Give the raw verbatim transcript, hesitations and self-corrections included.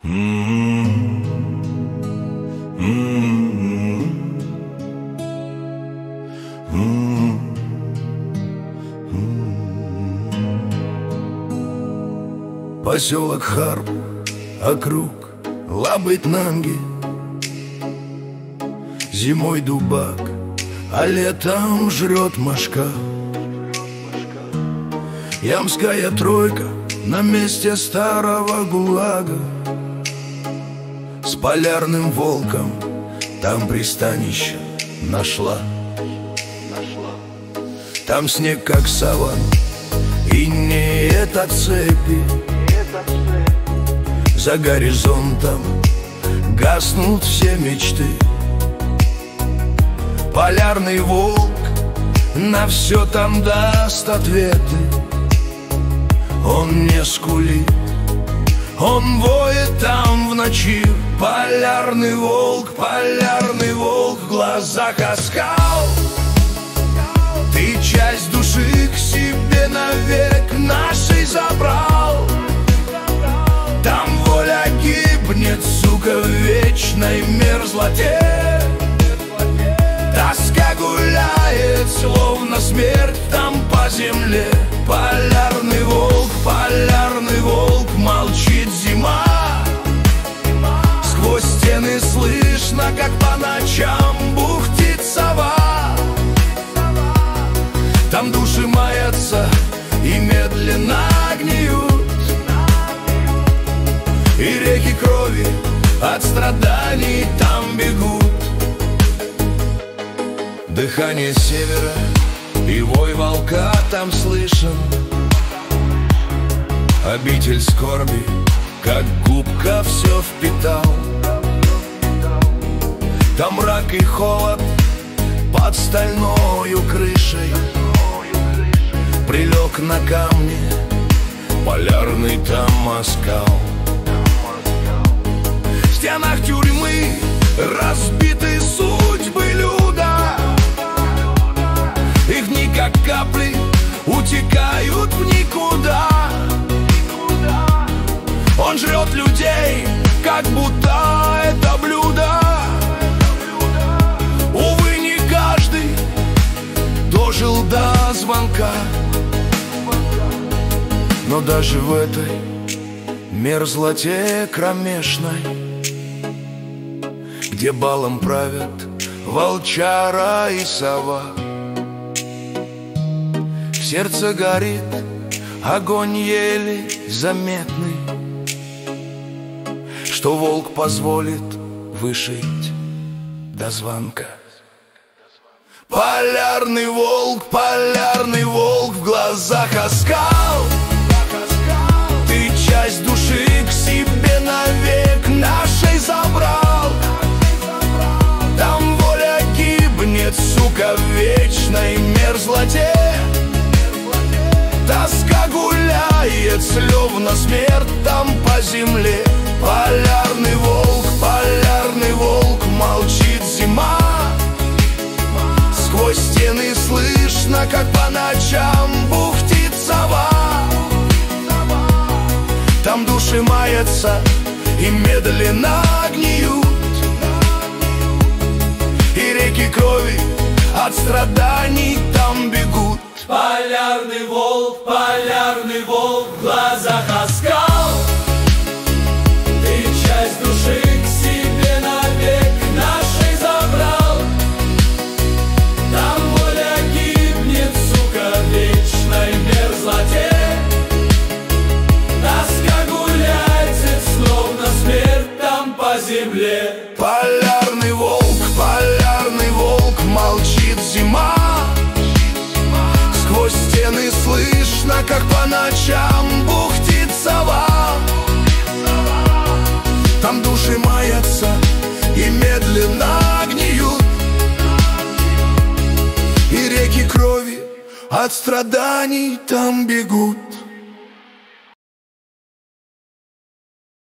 Поселок Харп, округ Лабытнанги. Зимой дубак, а летом жрет мошка. Ямская тройка на месте старого ГУЛАГа. С полярным волком там пристанище нашла. Там снег как саван, и не это цепи. За горизонтом гаснут все мечты. Полярный волк на все там даст ответы. Он не скулит, он воет там в ночи. Полярный волк, полярный волк, в глазах оскал. Ты часть души к себе навек нашей забрал. Там воля гибнет, сука, в вечной мерзлоте. Тоска гуляет, словно смерть там по земле. Полярный волк, полярный волк, молчит зима. Сквозь стены слышно, как по ночам бухтит сова. Там души маятся и медленно гниют. И реки крови от страданий там бегут. Дыхание севера и вой волка там слышен. Обитель скорби, как губка, все впитал. Там мрак и холод под стальною крышей. Прилег на камне полярный там оскал. В стенах тюрьмы разбиты судьбы люда. Их дни как капли утекают в никуда. Он жрет людей, как будто это блюдо. Увы, не каждый дожил до звонка. Но даже в этой мерзлоте кромешной, где балом правят волчара и сова, в сердце горит огонь еле заметный, что волк позволит вышить до звонка. Полярный волк, полярный волк, в глазах оскал. Ты часть души к себе навек нашей забрал. Там воля гибнет, сука, в вечной мерзлоте. Тоска гуляет, словно смерть там по земле. Полярный волк, полярный волк, молчит зима. Сквозь стены слышно, как по ночам бухтит сова. Там души маятся и медленно гниют. И реки крови от страданий там бегут. Полярный волк, полярный волк, в глазах оскал. Ты часть души к себе навек нашей забрал. Там воля гибнет, сука, в вечной мерзлоте. Тоска гуляет, словно смерть там по земле. Полярный волк, полярный волк, молчит зима. Сквозь стены слышно, как по ночам бухтит сова. Там души маятся и медленно гниют. И реки крови от страданий там бегут.